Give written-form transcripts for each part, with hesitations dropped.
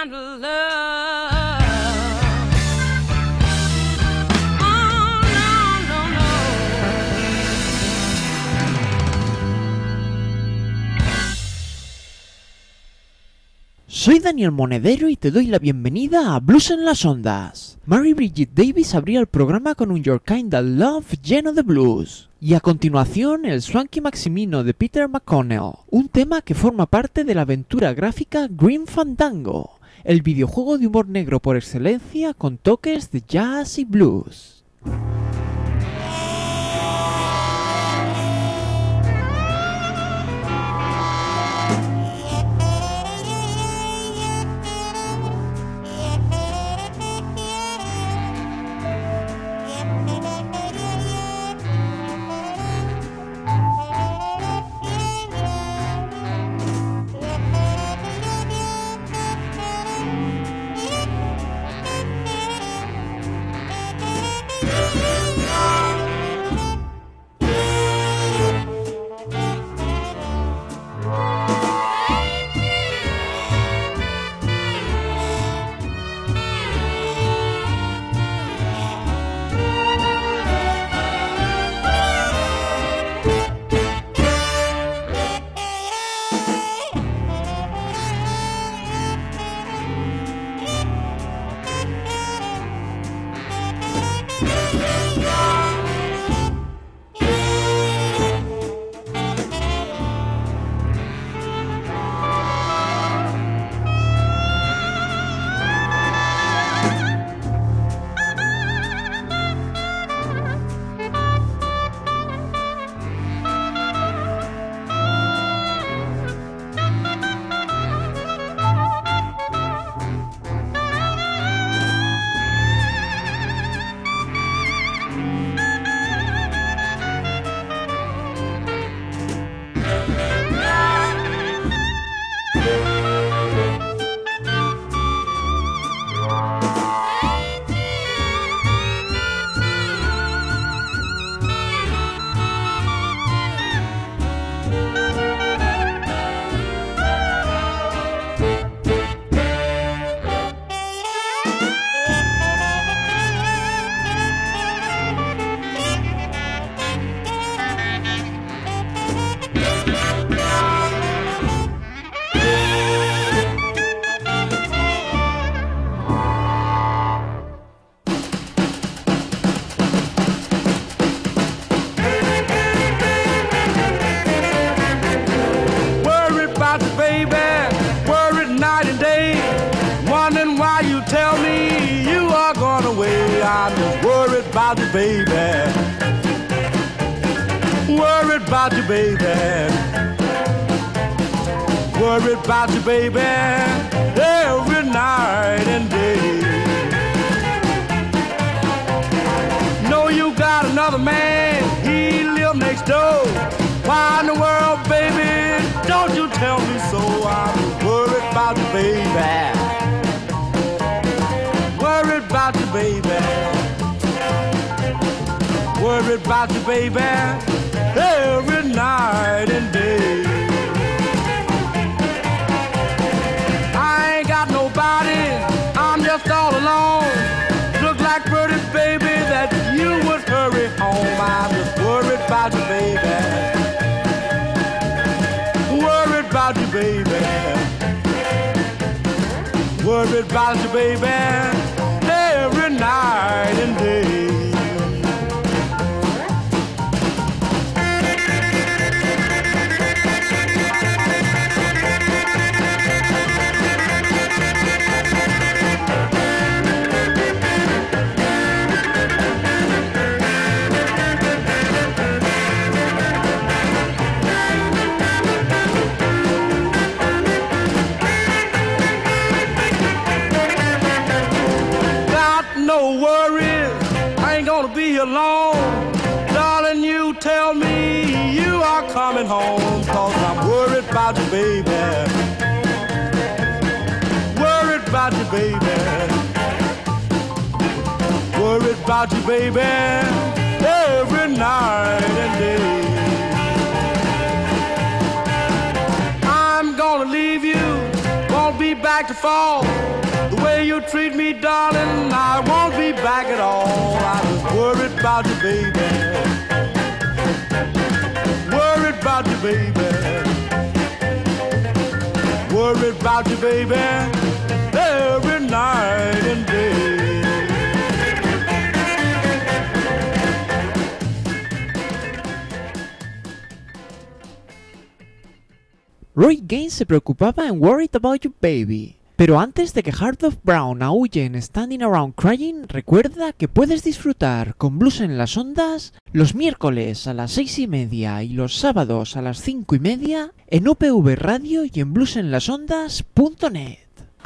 kind of love. Oh, no, no, no. Soy Daniel Monedero y te doy la bienvenida a Blues en las Ondas. Mary Bridget Davis abría el programa con un Your Kind of Love lleno de blues. Y a continuación el Swanky Maximino de Peter McConnell, un tema que forma parte de la aventura gráfica Grim Fandango, el videojuego de humor negro por excelencia con toques de jazz y blues. About you, baby. Worried about you, baby. Worried about you, baby. Every night and day. Know you got another man. He live next door. Why in the world, baby? Don't you tell me so. I'm worried about you, baby. Worried about you, baby. Worried about you, baby, every night and day. I ain't got nobody, I'm just all alone. Look like pretty baby that you would hurry home. I'm just worried about you, baby. Worried about you, baby. Worried about you, baby, every night and day. Alone, darling, you tell me you are coming home, 'cause I'm worried about you, baby. Worried about you, baby. Worried about you, baby, every night and day. I'm gonna leave you, won't be be back to fall. The way you treat me, darling, I won't be back at all. I was worried about you, baby. Worried about you, baby. Worried about you, baby. Every night and day. Roy Gaines se preocupaba en Worried About You Baby. Pero antes de que Heart of Brown aúlle en Standing Around Crying, recuerda que puedes disfrutar con Blues en las Ondas los miércoles a las 6:30 y los sábados a las 5:30 en UPV Radio y en bluesenlasondas.net.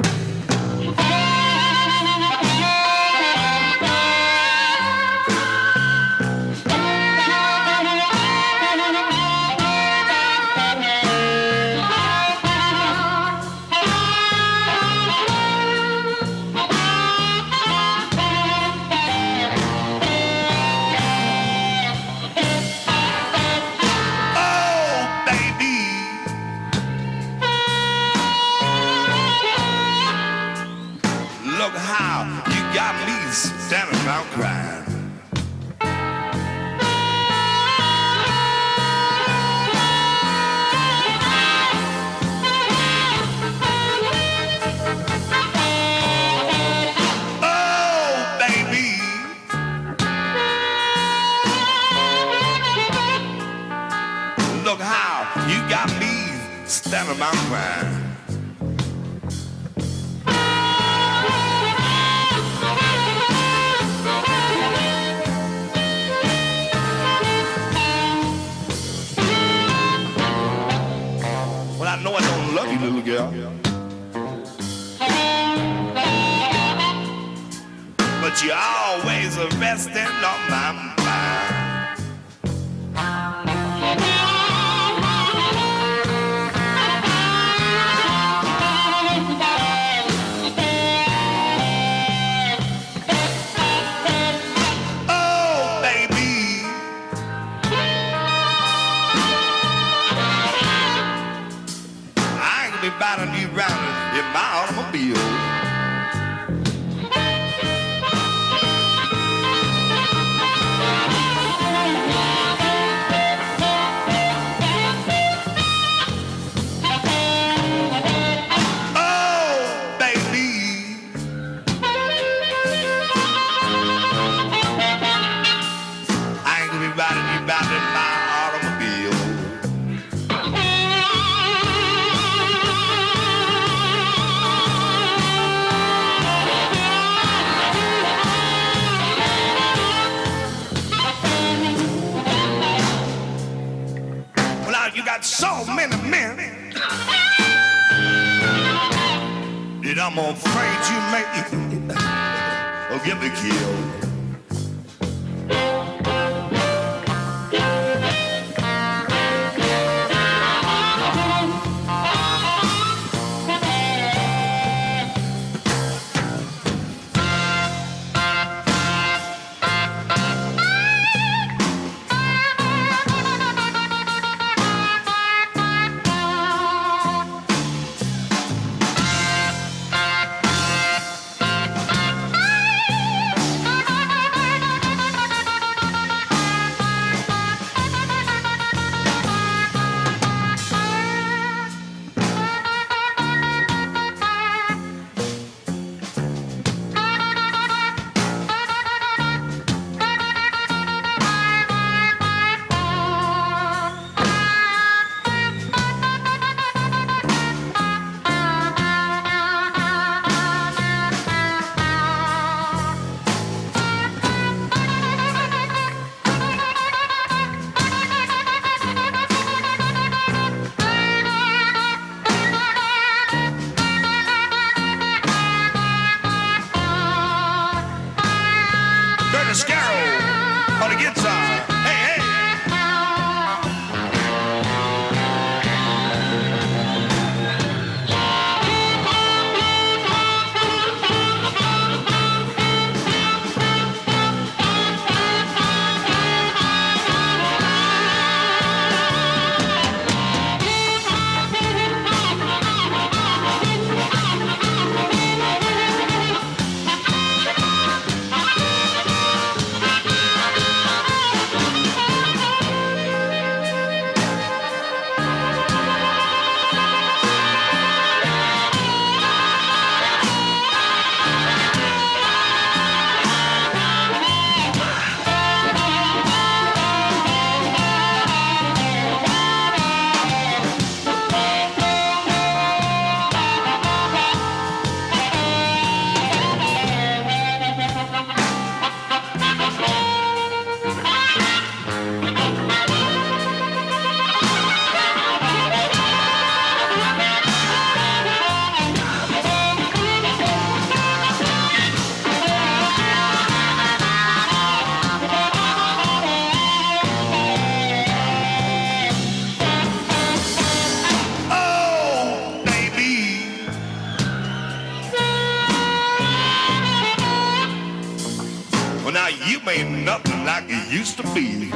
Standing around crying. Oh, baby. Look how you got me standing around crying. I know I don't love you, little girl, but you're always resting on my mind. Oh, baby. Be riding you round in my automobile. Oh, baby. I ain't gonna be riding you round in my automobile. You got so many men that I'm afraid you may get me killed. ain't nothing like it used to be.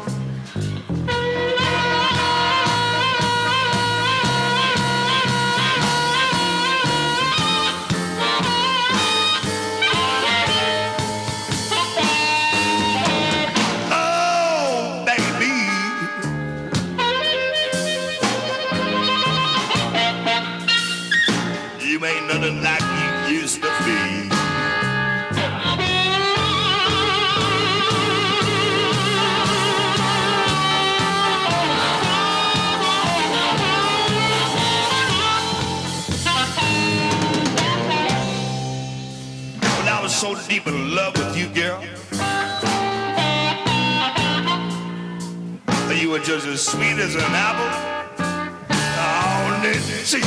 Oh, baby, you ain't nothing like you used to be. So deep in love with you, girl. You were just as sweet as an apple. Oh, see.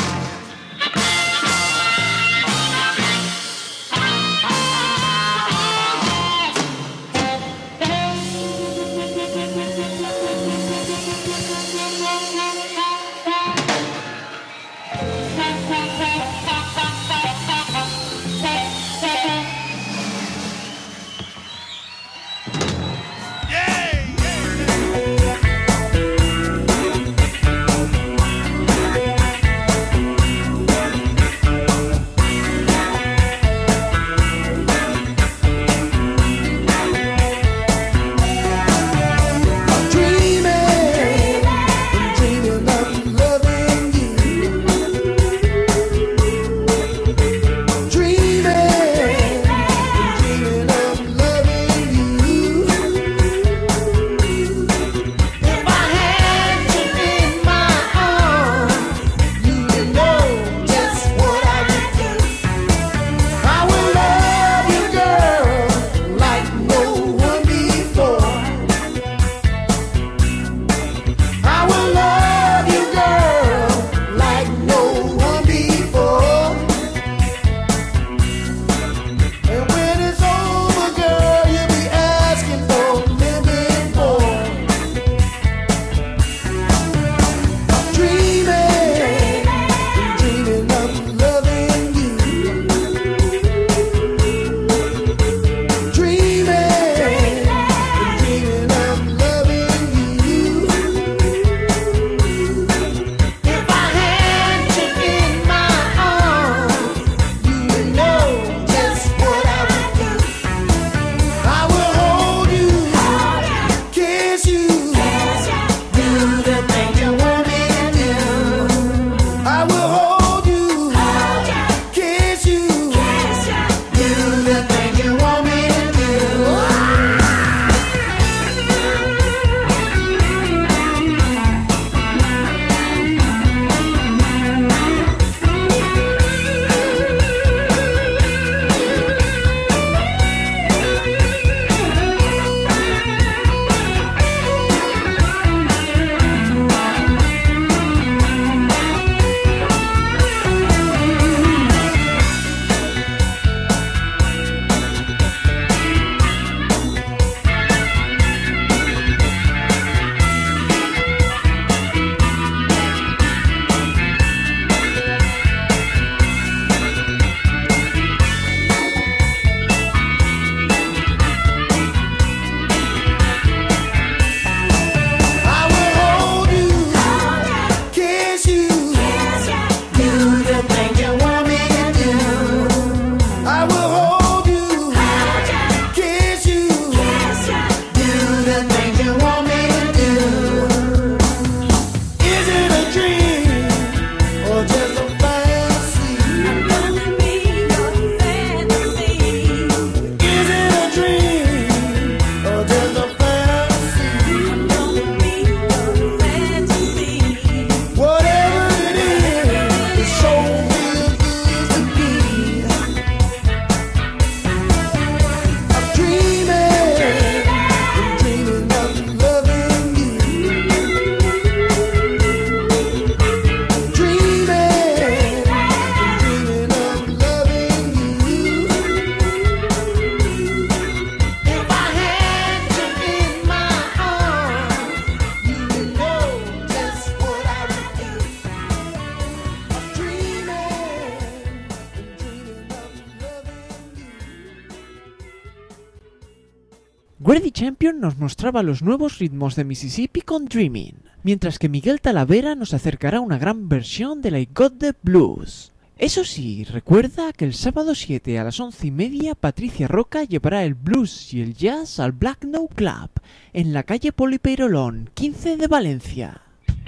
Grady Champion nos mostraba los nuevos ritmos de Mississippi con Dreamin', mientras que Miguel Talavera nos acercará una gran versión de la I Got the Blues. Eso sí, recuerda que el sábado 7 a las 11:30 Patricia Roca llevará el blues y el jazz al Black No Club, en la calle Poli Peirolón, 15 de Valencia.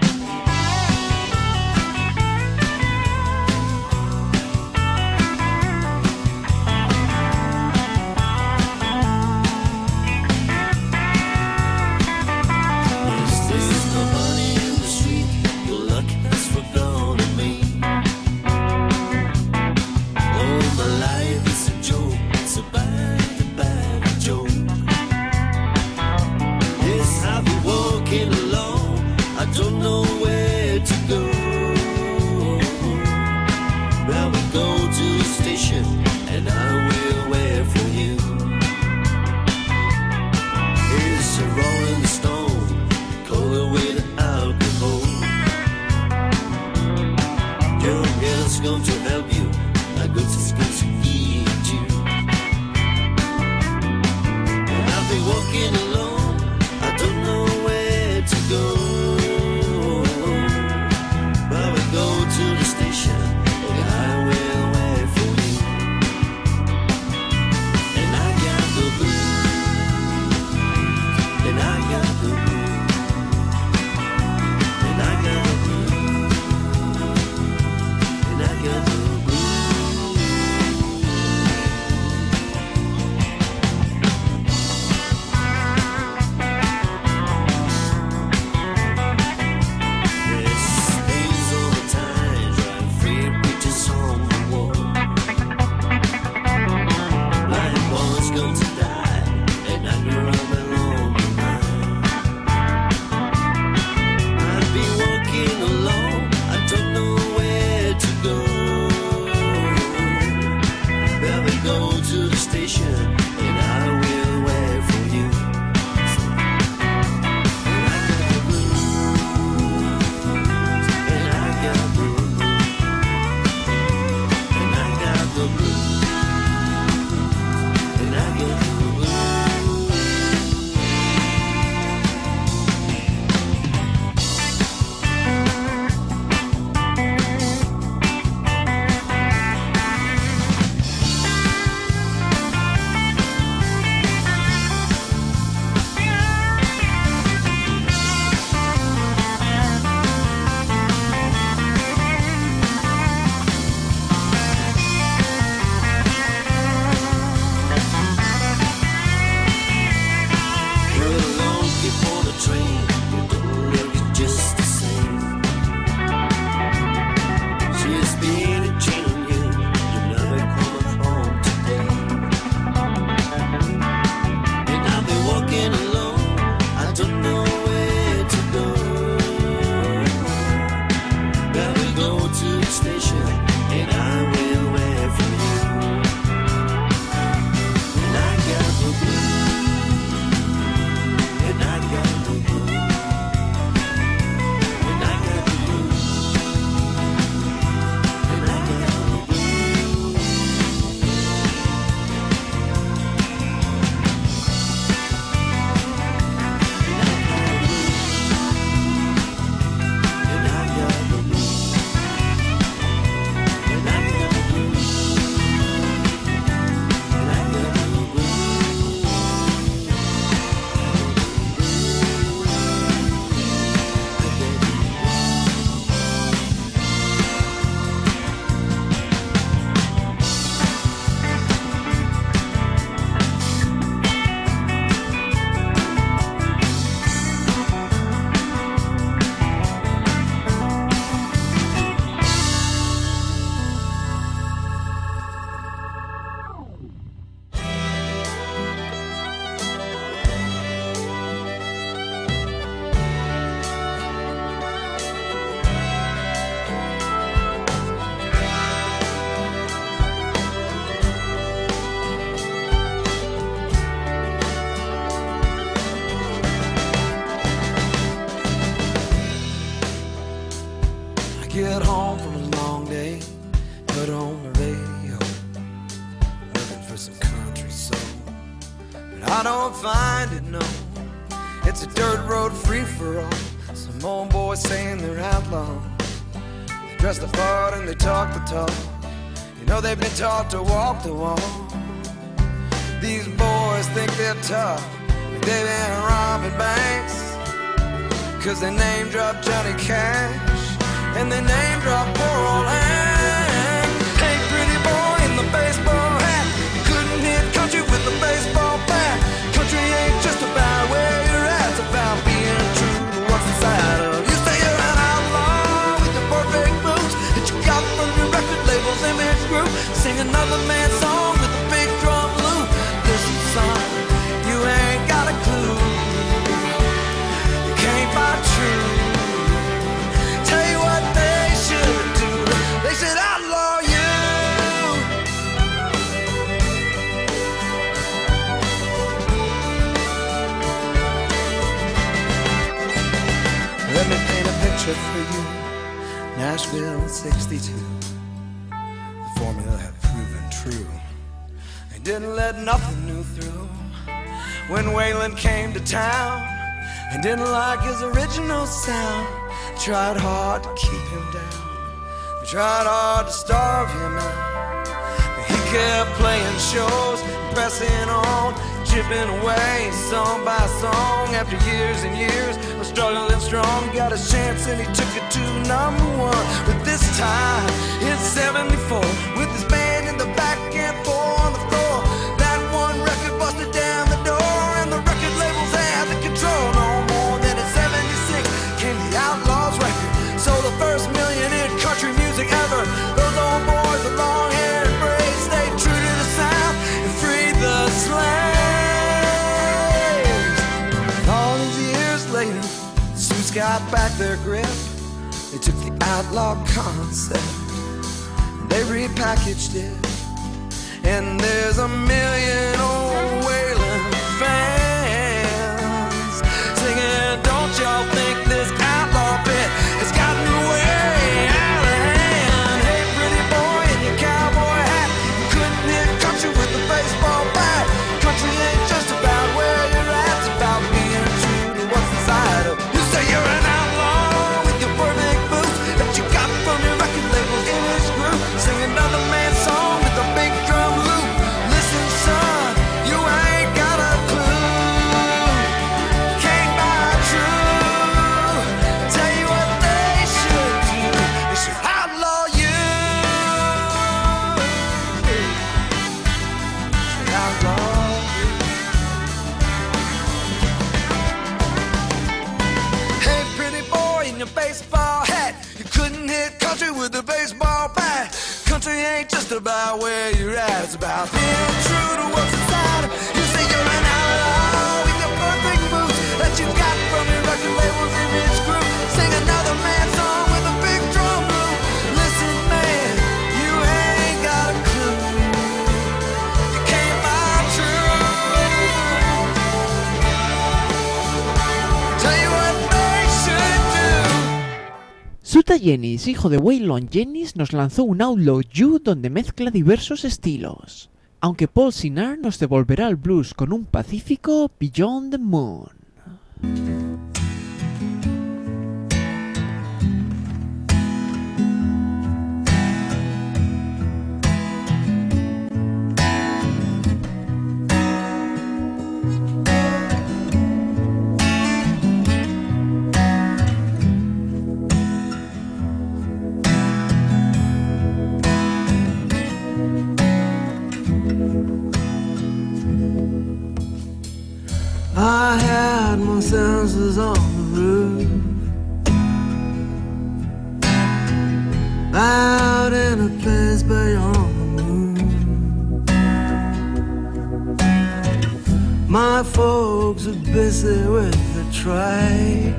Get home from a long day, put on the radio, looking for some country soul. But I don't find it, no. It's a dirt road free-for-all. Some old boys saying they're outlaws. They dress the part and they talk the talk. You know they've been taught to walk the walk. These boys think they're tough. They've been robbing banks, 'cause they name drop Johnny Cash and they name drop poor old Hank. Hey, pretty boy in the baseball hat, you couldn't hit country with a baseball bat. Country ain't just about where you're at, it's about being true to what's inside of you. Say you're an outlaw with your perfect moves that you got from your record label's image group. Sing another man's song with a big drum loop. Listen, son, you ain't got a clue. You can't buy true. Tell you what they should do. They should outlaw you. Let me paint a picture for you. Nashville in '62. The formula had proven true. They didn't let nothing new through. When Waylon came to town and didn't like his original sound, tried hard to keep him down. They tried hard to starve him out. But he kept playing shows, pressing on, chipping away, song by song. After years and years of struggling strong, he got a chance and he took it to #1. But this time in '74, with his band in the back and four on the floor, that one record busted down the door, and the record labels had the control. No more than in '76 came the Outlaws record. So the first million in country music ever. Those old boys with long hair and braids stayed true to the sound and freed the slaves. All these years later, suits got back their grip. They took the outlaw concept, they repackaged it, and there's a million old Waylon fans singing, don't y'all think this outlaw bit has gotten way out of hand? Hey, pretty boy in your cowboy hat, you couldn't hit country with a baseball bat. Country ain't just about where you're at, it's about being true to what's inside of you. Say you're an outlaw with your perfect boots that you got from your record label's image group. Sing another man's song with a big drum loop. Listen, son, you ain't got a clue. Can't buy true. Tell you what they should do. They should outlaw you. Should outlaw you. Hey, pretty boy in your baseball hat, you couldn't hit country with a baseball bat. Country ain't just about where you're at, it's about being true to what's inside. You say you're an outlaw with your perfect moves that you got from your record label's image group. Sing another man's song with a big drum loop. Listen, man, you ain't got a clue. You can't buy true. Tell you what they should do. Suta Jennings, hijo de Waylon Jennings, nos lanzó un Outlaw You donde mezcla diversos estilos, aunque Paul Sinar nos devolverá al blues con un pacífico Beyond the Moon. I had my senses on the roof, out in a place beyond the moon. My folks are busy with the trade.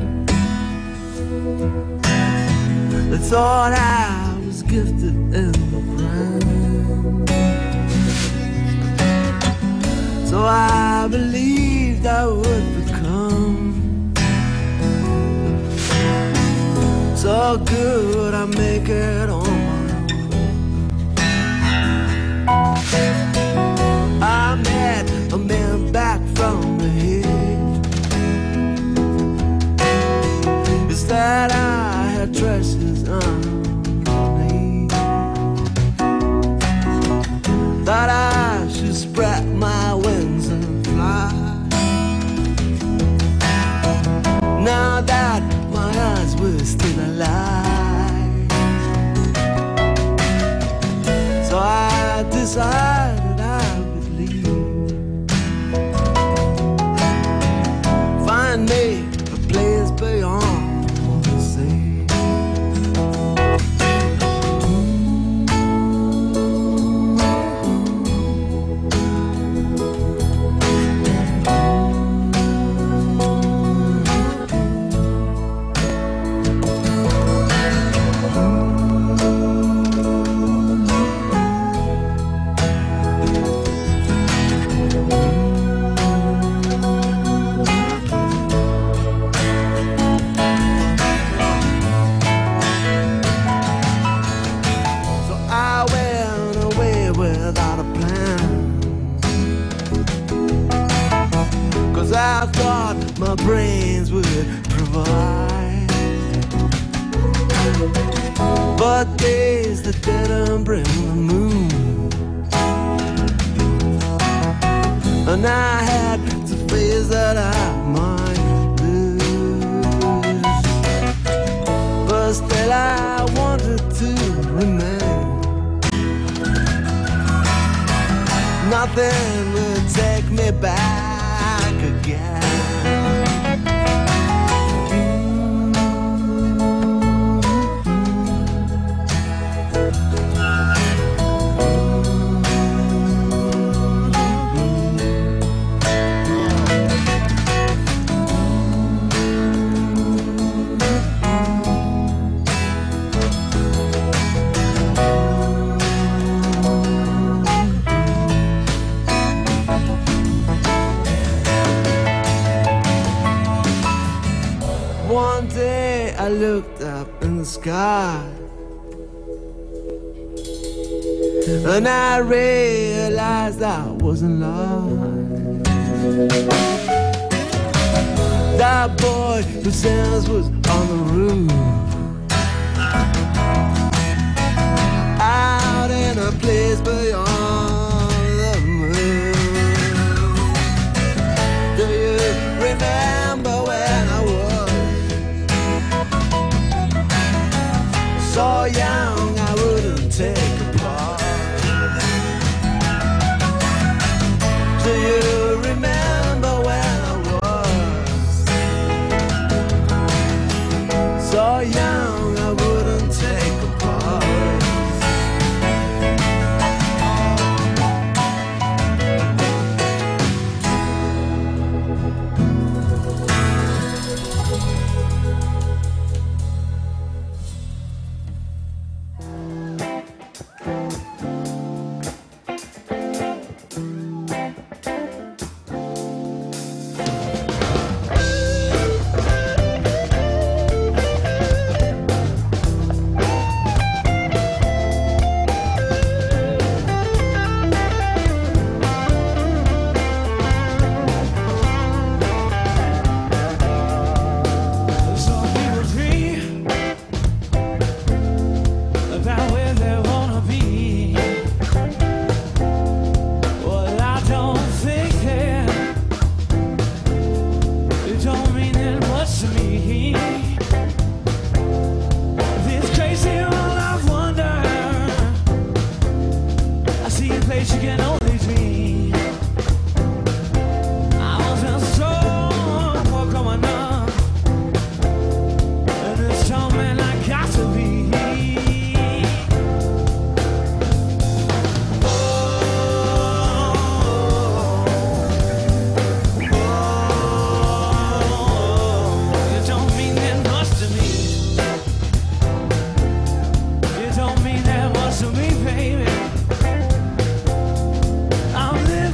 They thought I was gifted in the brain, so I believed I would become so good I make it on my own. I met a man back from thought I should spread my wings and fly. Now that my eyes were still alive, so I decided I would leave. Find me a place beyond the sea. I thought my brains would provide, but days that didn't bring the moon, and I had to face that I might lose, but still I wanted to remain. Nothing would take me back again. One day I looked up in the sky, and I realized I wasn't lying. That boy whose sounds was on the roof, out in a place beyond the moon. Do you remember when I was so young I wouldn't take a part? Do you remember when I was so young I wouldn't take a part? I'm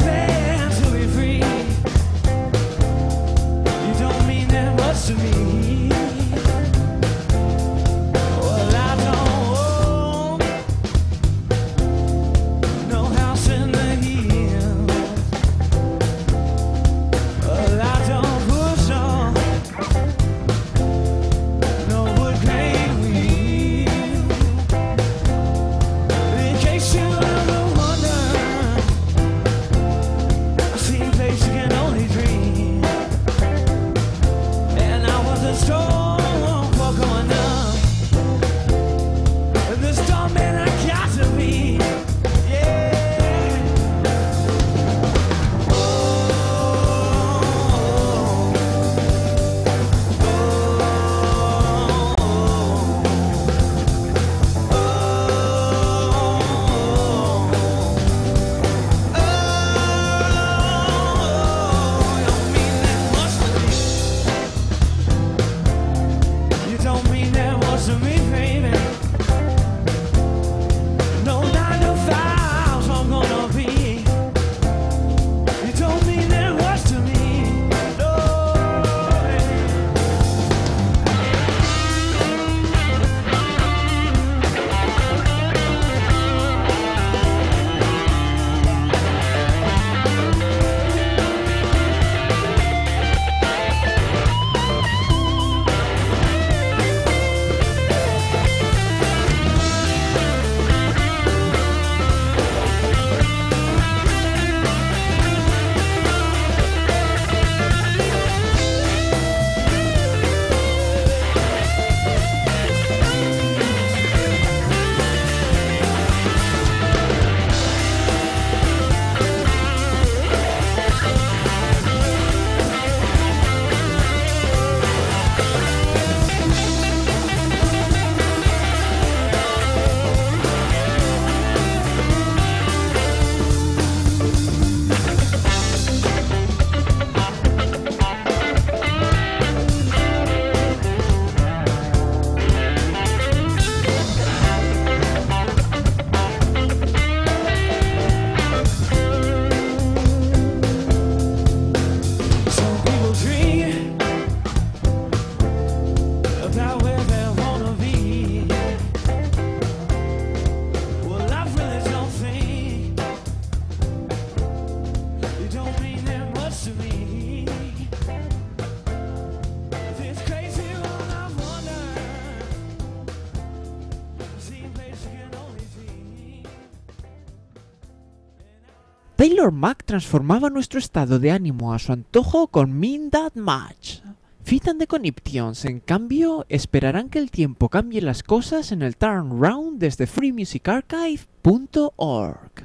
Taylor Mac transformaba nuestro estado de ánimo a su antojo con Mean That Much. Fit and the Conniptions, en cambio, esperarán que el tiempo cambie las cosas en el Turnaround desde freemusicarchive.org.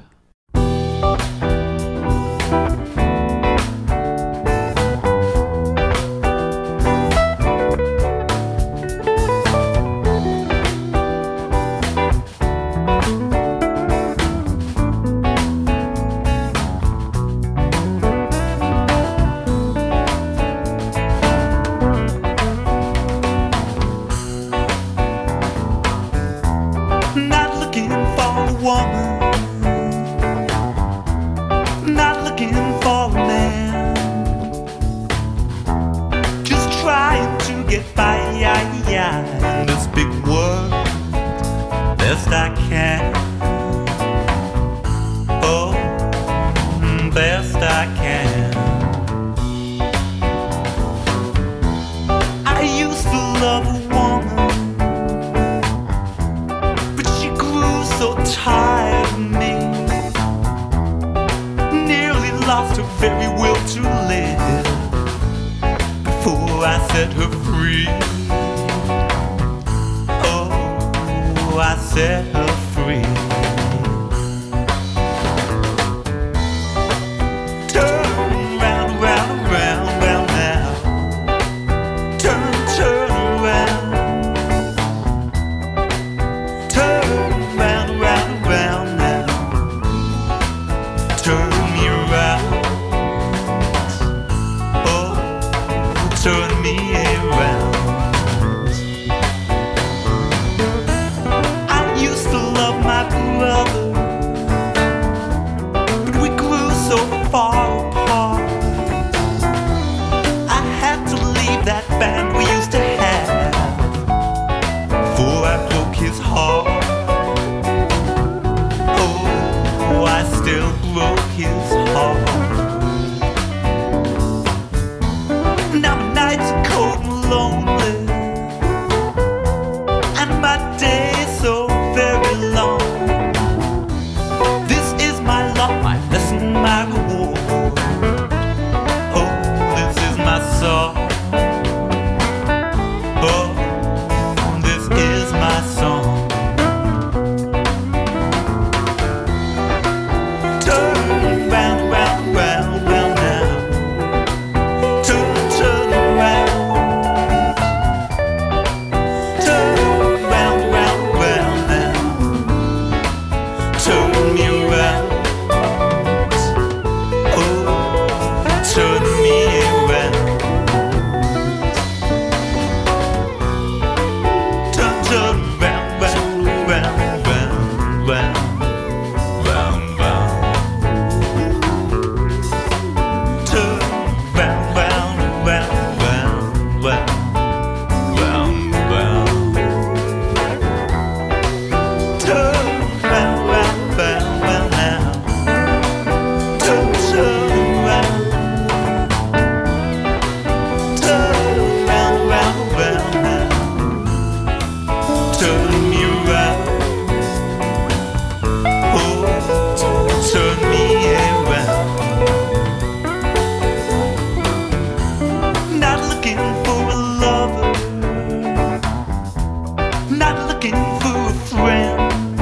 Woman, not looking for a man, just trying to get by in this big world best I can. Oh, best I can. I used to love a woman, but she grew so tired of me, nearly lost her very will to live before I set her free. Oh, I set her free. Turn round, round, round, round now. Turn, turn around. Turn round, round, round now. Turn me around. Oh, turn me around. I used to love my brother, but we grew so far apart. I had to leave that band we used to have before I broke his heart. Oh, I still broke his heart. Now my nights are cold and lonely, and my days so very long. This is my lot, my lesson, my reward. Oh, this is my song. Oh, this is my song. Turn round, round, round, round now. Turn, turn around. Turn round, round, round now. Turn me around. Oh, turn me around. Turn, turn round, round, round, round, round, round, round. Turn round, round, round, round, round, round, round. Turn round, round, round, round now. Turn, turn around. Turn round, round, round now. Turn me around. Oh, turn me around. Not looking for a lover, not looking for a friend,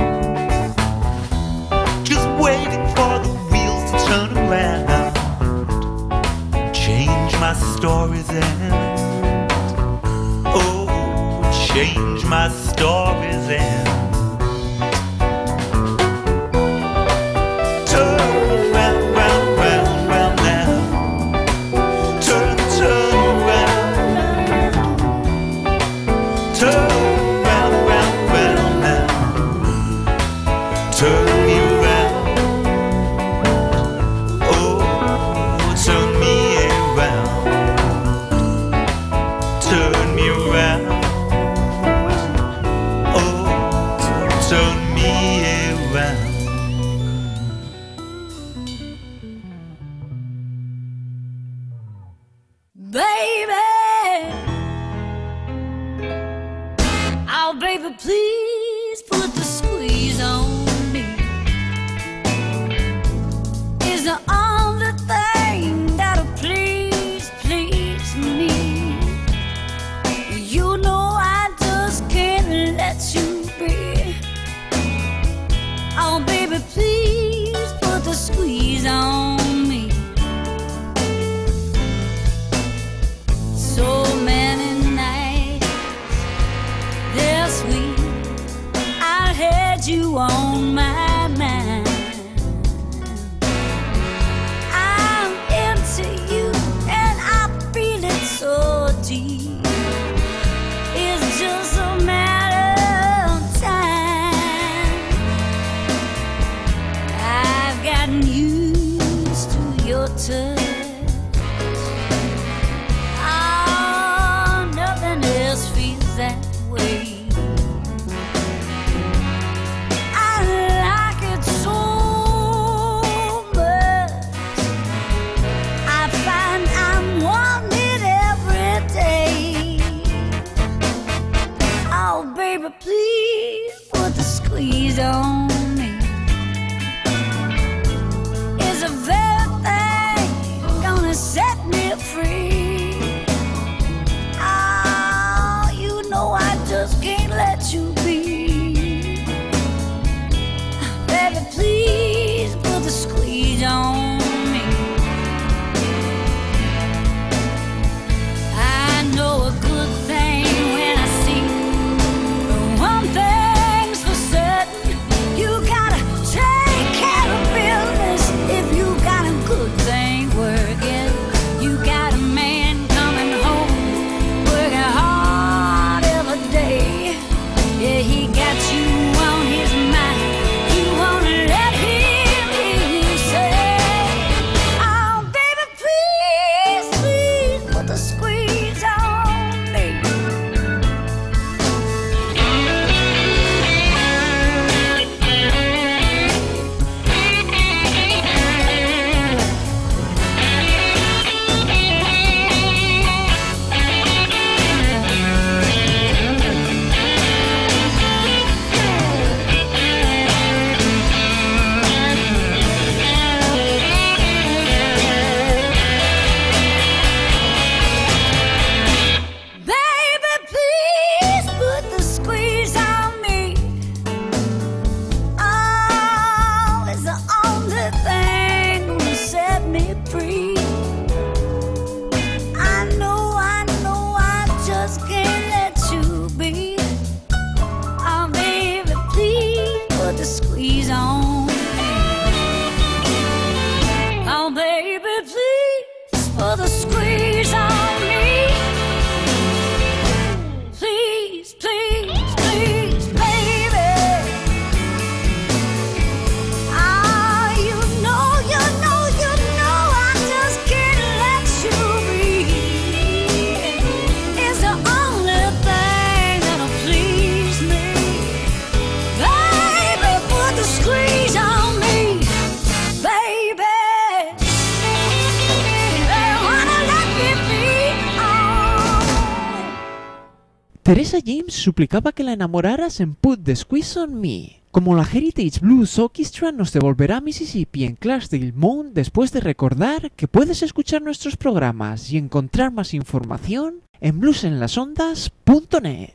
just waiting for the wheels to turn around, change my story's end. Oh, change my story's end. Turn round, round, round, round now. Turn, turn around. Turn round, round, round now. Turn me around. Oh, turn me around. Turn me around. Oh, turn me around. Baby, oh baby, please put the squeeze on me. Is gotten used to your touch. Oh, nothing else feels that way. I like it so much. I find I'm wanting it every day. Oh, baby, please put the squeeze on me. It's a very thing gonna set me free. Oh, you know I just can't let you be. Baby, please put the squeeze on me. I know a good thing when I see one thing's for certain. You gotta take care of business if you got a good thing working. You got a man coming home, working hard every day. Yeah, he got you on his mind. You wanna let him hear you say, oh, baby, please, please put the squeeze on me. Baby, please put the squeeze on me. Oh, it's the only thing to set me free. I know I just can't let you be. Oh, baby, please put the squeeze on me. Oh, baby, please put the squeeze on me. Please, please, please, baby. Ah, you know, I just can't let you be. It's the only thing that'll please me. Baby, put the squeeze on me. Baby, they wanna let me be. Oh. Teresa James suplicaba que la enamoraras en Put the Squeeze on Me. Como la Heritage Blues Orchestra nos devolverá a Mississippi en Clarksdale Moon después de recordar que puedes escuchar nuestros programas y encontrar más información en bluesenlasondas.net.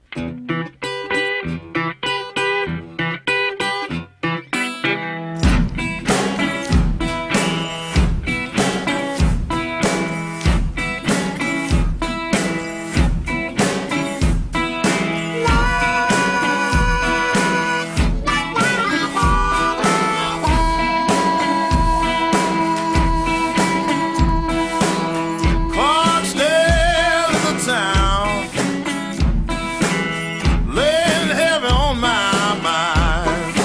Clarksdale is a town laying heavy on my mind.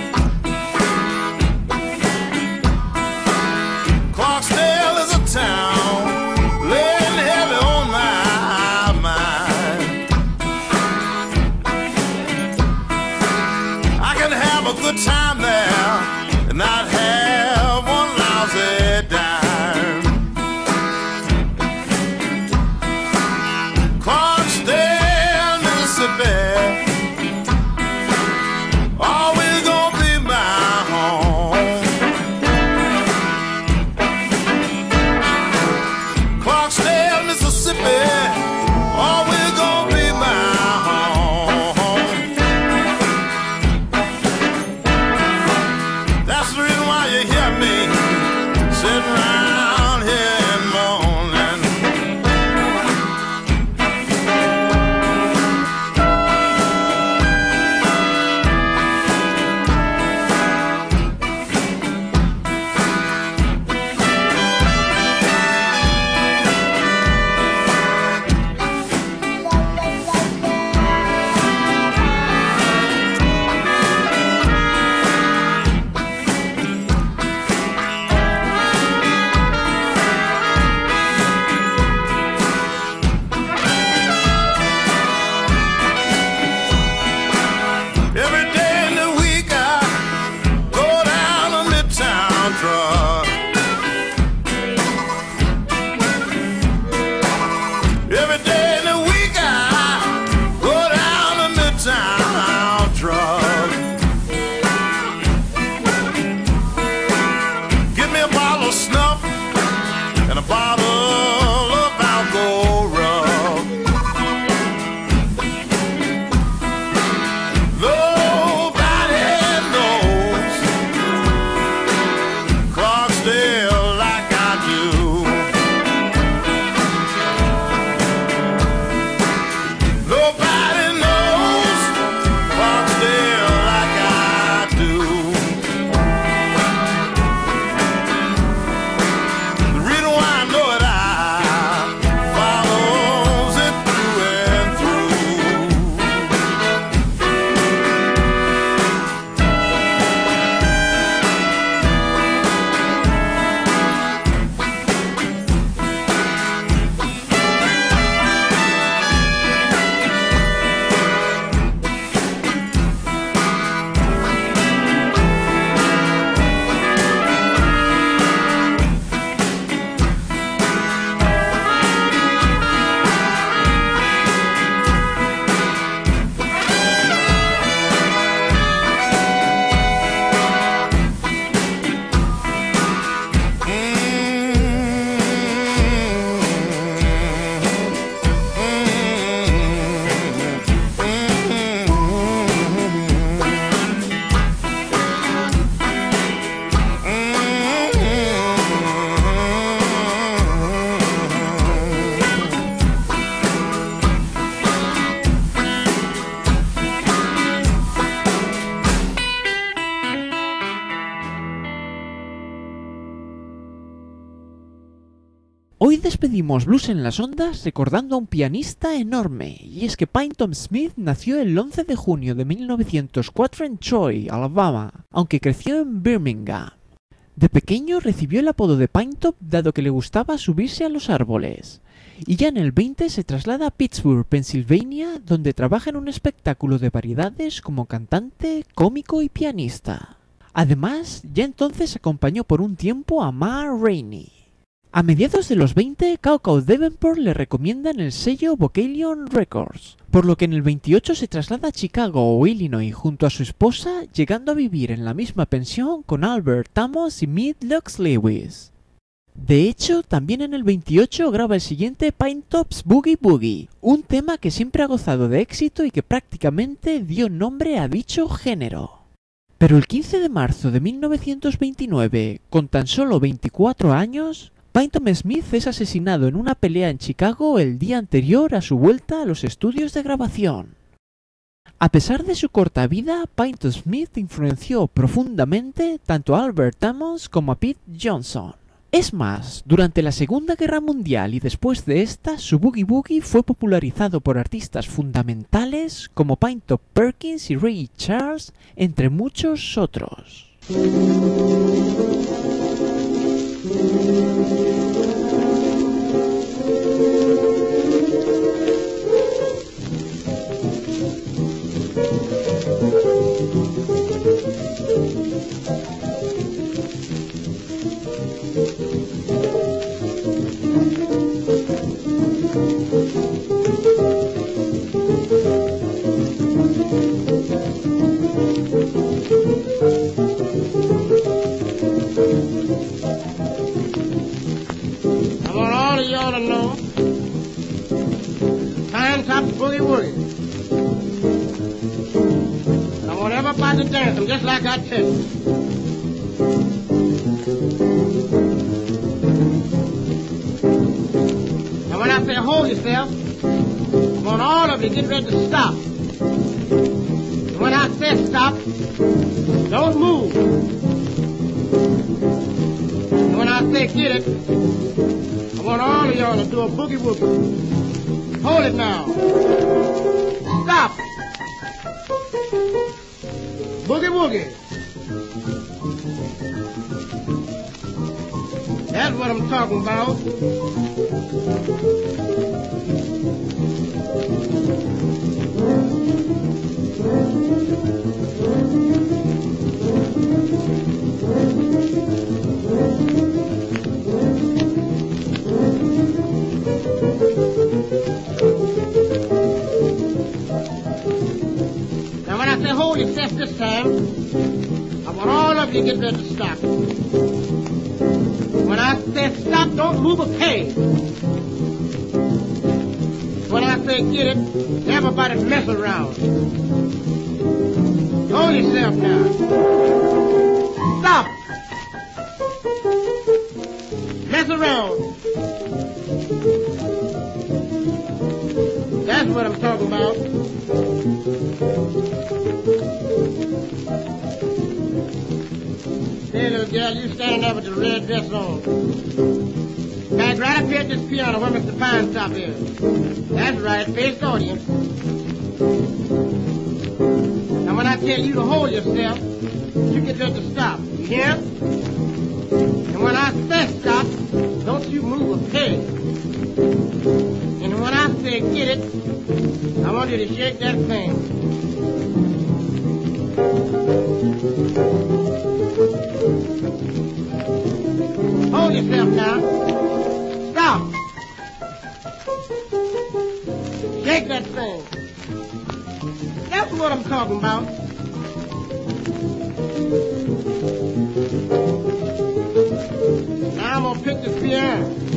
Clarksdale is a town laying heavy on my mind. I can have a good time there and not have one lousy dime. Clarksdale, Mississippi, always gonna be my home. Clarksdale, Mississippi, always gonna be my home. That's the reason why you hear me sitting around here and moaning. town truck. Every day in the week I go down the midtown truck. Give me a bottle of snuff and a bottle of alcohol rub. Nobody knows Clarksdale like I do. Nobody knows Clarksdale like I do. The reason why I know it, I follows it through and through. Hoy despedimos Blues en las Ondas recordando a un pianista enorme, y es que Pynton Smith nació el 11 de junio de 1904 en Troy, Alabama, aunque creció en Birmingham. De pequeño recibió el apodo de Pinetop dado que le gustaba subirse a los árboles, y ya en el 20 se traslada a Pittsburgh, Pensilvania, donde trabaja en un espectáculo de variedades como cantante, cómico y pianista. Además, ya entonces acompañó por un tiempo a Ma Rainey. A mediados de los 20, Cao Cao Davenport le recomienda en el sello Vocalion Records, por lo que en el 28 se traslada a Chicago, Illinois, junto a su esposa, llegando a vivir en la misma pensión con Albert Amos y Mead Lux Lewis. De hecho, también en el 28 graba el siguiente Pinetop's Boogie Boogie, un tema que siempre ha gozado de éxito y que prácticamente dio nombre a dicho género. Pero el 15 de marzo de 1929, con tan solo 24 años, Pynton Smith es asesinado en una pelea en Chicago el día anterior a su vuelta a los estudios de grabación. A pesar de su corta vida, Pynton Smith influenció profundamente tanto a Albert Amos como a Pete Johnson. Es más, durante la Segunda Guerra Mundial y después de esta, su Boogie Boogie fue popularizado por artistas fundamentales como Pinetop Perkins y Ray Charles, entre muchos otros. I want all of y'all to know Pinetop's Boogie Woogie. I want everybody to dance them just like I tell you. And when I say hold yourself, I want all of you to get ready to stop. And when I say stop, don't move. And when I say get it, I want all of y'all to do a boogie woogie. Hold it now. Stop. Boogie woogie. That's what I'm talking about. ready to stop. When I say stop, don't move a peg. When I say get it, everybody mess around. Hold yourself now. Stop. Mess around. That's what I'm talking about. Hey, little girl, you standing there with the red dress on. Back right up here at this piano where Mr. Pine Top is. That's right, face the audience. Now when I tell you to hold yourself, you get ready to stop. You hear? And when I say stop, don't you move a peg. And when I say get it, I want you to shake that thing. Hold yourself now. Stop. Shake that thing. That's what I'm talking about. Now I'm gonna pick the piano.